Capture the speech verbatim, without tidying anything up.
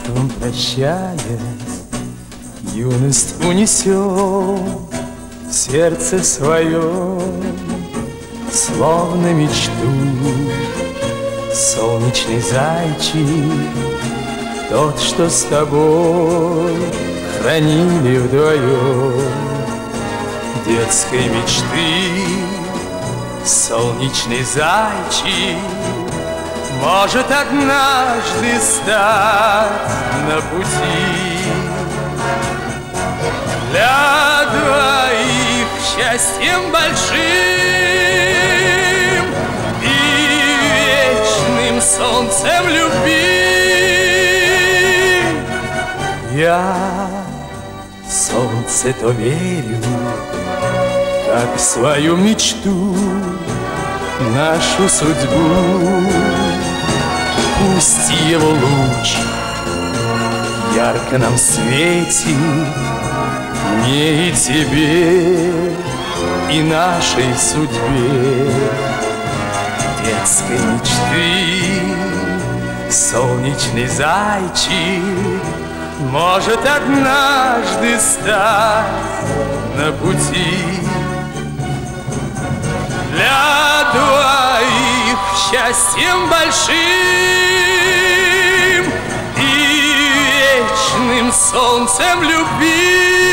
детством прощаясь, юность унесем в сердце своем, словно мечту. Солнечный зайчик, тот, что с тобой хранили вдвоем детской мечты. Солнечный зайчик может однажды стать на пути для двоих счастьем большим и вечным солнцем любви. Я в солнце то верю, как в свою мечту, нашу судьбу. Пусть его луч ярко нам светит, мне и тебе, и нашей судьбе детской мечты. Солнечный зайчик может однажды стать на пути для двоих счастьем большим и вечным солнцем любви.